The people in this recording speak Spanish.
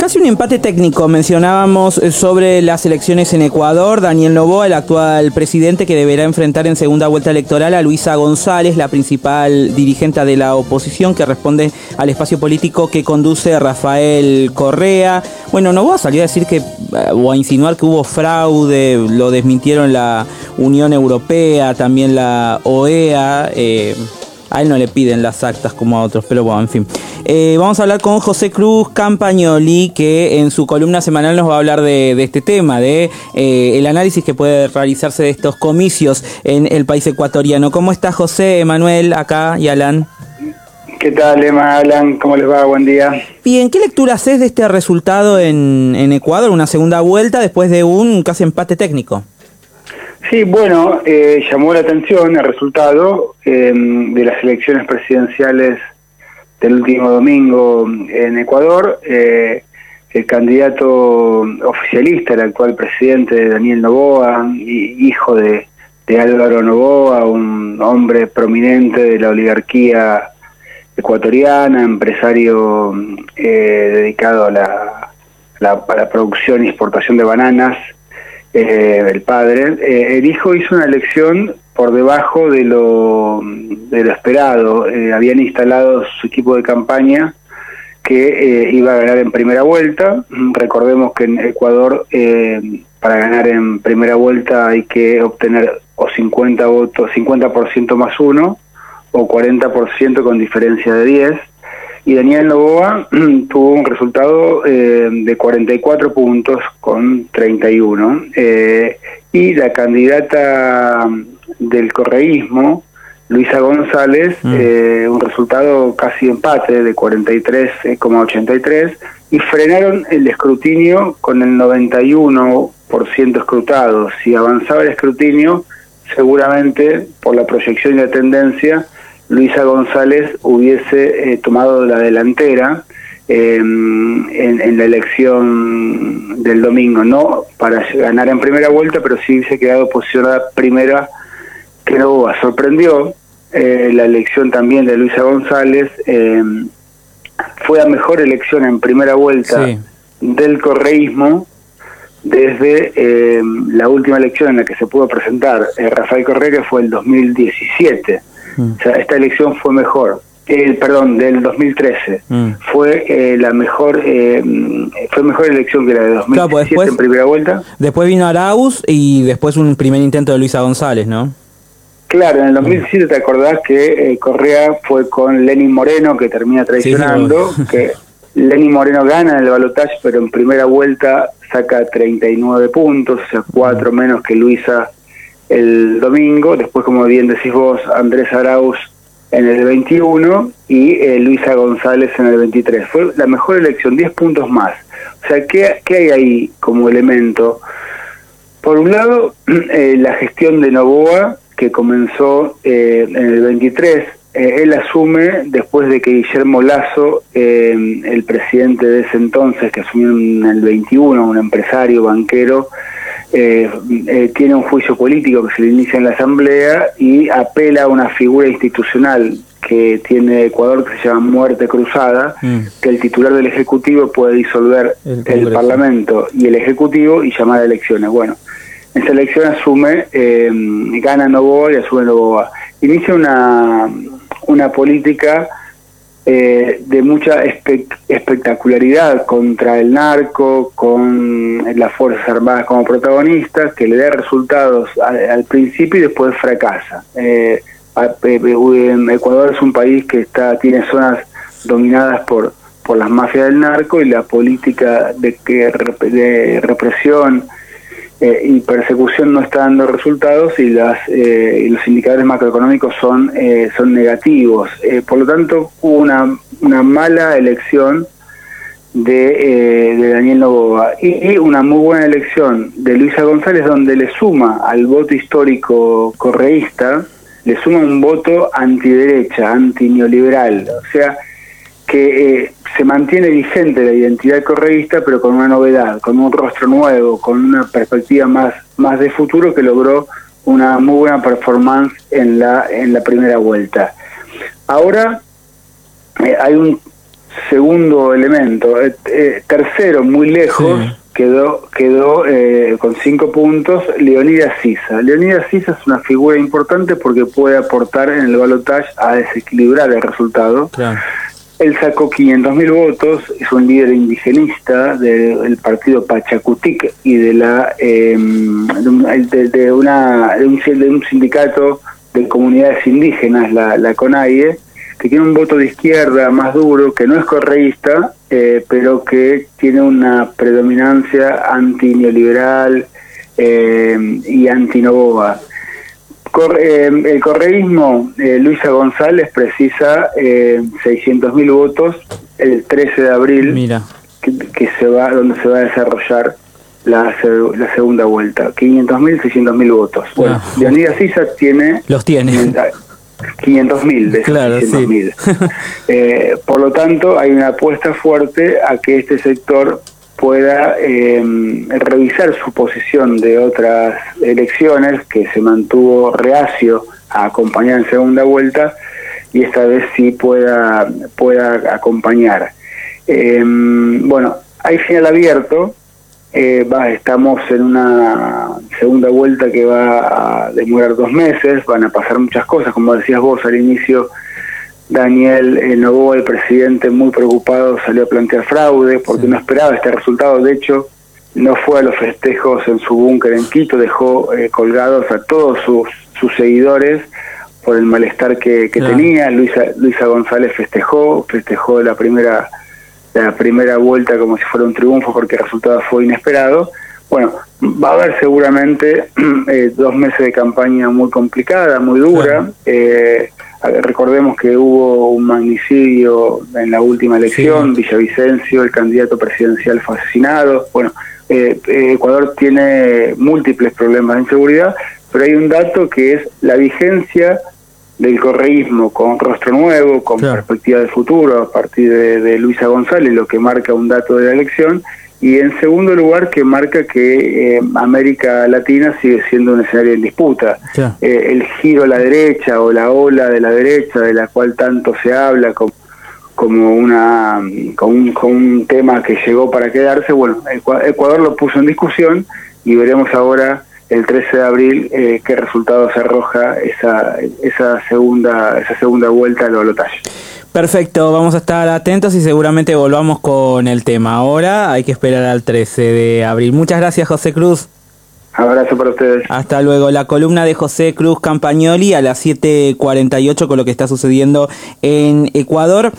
Casi un empate técnico. Mencionábamos sobre las elecciones en Ecuador. Daniel Noboa, el actual presidente, que deberá enfrentar en segunda vuelta electoral a Luisa González, la principal dirigente de la oposición, que responde al espacio político que conduce Rafael Correa. Bueno, Noboa salió a decir o a insinuar que hubo fraude, lo desmintieron la Unión Europea, también la OEA. A él no le piden las actas como a otros, pero bueno, en fin. Vamos a hablar con José Cruz Campagnoli, que en su columna semanal nos va a hablar de este tema, de el análisis que puede realizarse de estos comicios en el país ecuatoriano. ¿Cómo está José, Manuel, acá y Alan? ¿Qué tal, Emma, Alan? ¿Cómo les va? Buen día. Bien, ¿qué lectura haces de este resultado en Ecuador? Una segunda vuelta después de un casi empate técnico. Sí, bueno, llamó la atención el resultado de las elecciones presidenciales del último domingo en Ecuador. El candidato oficialista, el actual presidente Daniel Noboa, hijo de Álvaro Noboa, un hombre prominente de la oligarquía ecuatoriana, empresario dedicado a la producción y exportación de bananas. El padre, el hijo hizo una elección por debajo de lo esperado. Habían instalado su equipo de campaña que iba a ganar en primera vuelta. Recordemos que en Ecuador para ganar en primera vuelta hay que obtener o 50 votos, 50% más uno, o 40% con diferencia de 10. Y Daniel Noboa tuvo un resultado de 44 puntos con 31. Y la candidata del correísmo, Luisa González, un resultado casi empate de 43,83, y frenaron el escrutinio con el 91% escrutado. Si avanzaba el escrutinio, seguramente por la proyección y la tendencia, Luisa González hubiese tomado la delantera en la elección del domingo, no para ganar en primera vuelta, pero sí hubiese quedado posicionada primera que Noboa. Sorprendió la elección también de Luisa González. Fue la mejor elección en primera vuelta del correísmo desde la última elección en la que se pudo presentar Rafael Correa, que fue el 2017. O sea, esta elección fue mejor, del 2013. Fue la mejor, fue mejor elección que la de 2017, claro, pues después, en primera vuelta. Después vino Arauz y después un primer intento de Luisa González, ¿no? Claro, en el 2017 te acordás que Correa fue con Lenín Moreno, que termina traicionando, que Lenín Moreno gana en el balotaje, pero en primera vuelta saca 39 puntos, o sea, 4 menos que Luisa el domingo. Después, como bien decís vos, Andrés Arauz en el 21 y Luisa González en el 23. Fue la mejor elección, 10 puntos más. O sea, ¿qué hay ahí como elemento? Por un lado, la gestión de Noboa, que comenzó en el 23. Él asume después de que Guillermo Lasso, el presidente de ese entonces, que asumió en el 21, un empresario, banquero, tiene un juicio político que se le inicia en la Asamblea y apela a una figura institucional que tiene Ecuador que se llama muerte cruzada, que el titular del Ejecutivo puede disolver el Parlamento y el Ejecutivo y llamar a elecciones. Bueno, en esa elección asume, gana Noboa y asume Noboa. Inicia una política de mucha espectacularidad contra el narco, con las Fuerzas Armadas como protagonistas, que le da resultados al principio y después fracasa. Ecuador es un país que tiene zonas dominadas por las mafias del narco, y la política de represión y persecución no está dando resultados, y los indicadores macroeconómicos son negativos. Por lo tanto, hubo una mala elección de Daniel Noboa y una muy buena elección de Luisa González, donde le suma al voto histórico correísta, le suma un voto antiderecha, antineoliberal. O sea, que se mantiene vigente la identidad correísta, pero con una novedad, con un rostro nuevo, con una perspectiva más de futuro, que logró una muy buena performance en la primera vuelta. Ahora hay un segundo elemento. Tercero, muy lejos, Sí. quedó con 5 puntos Leonidas Sisa. Leonidas Sisa es una figura importante porque puede aportar en el balotaje a desequilibrar el resultado. Claro. Él sacó 500.000 votos, es un líder indigenista del partido Pachacutic y de un sindicato de comunidades indígenas, la CONAIE, que tiene un voto de izquierda más duro, que no es correísta, pero que tiene una predominancia antineoliberal y anti-Novoa. El correísmo, Luisa González precisa 600.000 votos el 13 de abril. Mira. Donde se va a desarrollar la segunda vuelta. 500.000, 600.000 votos. Bueno, Leonidas Sisa los tiene 500.000 de esos. Claro, 600.000. sí. Por lo tanto, hay una apuesta fuerte a que este sector pueda revisar su posición de otras elecciones, que se mantuvo reacio a acompañar en segunda vuelta, y esta vez sí pueda acompañar. Bueno, hay final abierto. Estamos en una segunda vuelta que va a demorar 2 meses, van a pasar muchas cosas, como decías vos al inicio. Daniel Noboa, el presidente, muy preocupado, salió a plantear fraude porque no esperaba este resultado. De hecho, no fue a los festejos en su búnker en Quito, dejó colgados a todos sus seguidores por el malestar que tenía. Luisa González festejó la primera vuelta como si fuera un triunfo porque el resultado fue inesperado. Bueno, va a haber seguramente 2 meses de campaña muy complicada, muy dura. Recordemos que hubo un magnicidio en la última elección. Sí. Villavicencio, el candidato presidencial, fue asesinado. Bueno, Ecuador tiene múltiples problemas de inseguridad, pero hay un dato que es la vigencia del correísmo con rostro nuevo, con perspectiva de futuro, a partir de Luisa González, lo que marca un dato de la elección. Y en segundo lugar, que marca que América Latina sigue siendo un escenario en disputa. El giro a la derecha o la ola de la derecha, de la cual tanto se habla como un tema que llegó para quedarse, bueno, Ecuador lo puso en discusión y veremos ahora el 13 de abril qué resultados arroja esa segunda vuelta del balotaje. Perfecto, vamos a estar atentos y seguramente volvamos con el tema. Ahora hay que esperar al 13 de abril. Muchas gracias, José Cruz. Abrazo para ustedes. Hasta luego. La columna de José Cruz Campagnoli a las 7:48 con lo que está sucediendo en Ecuador.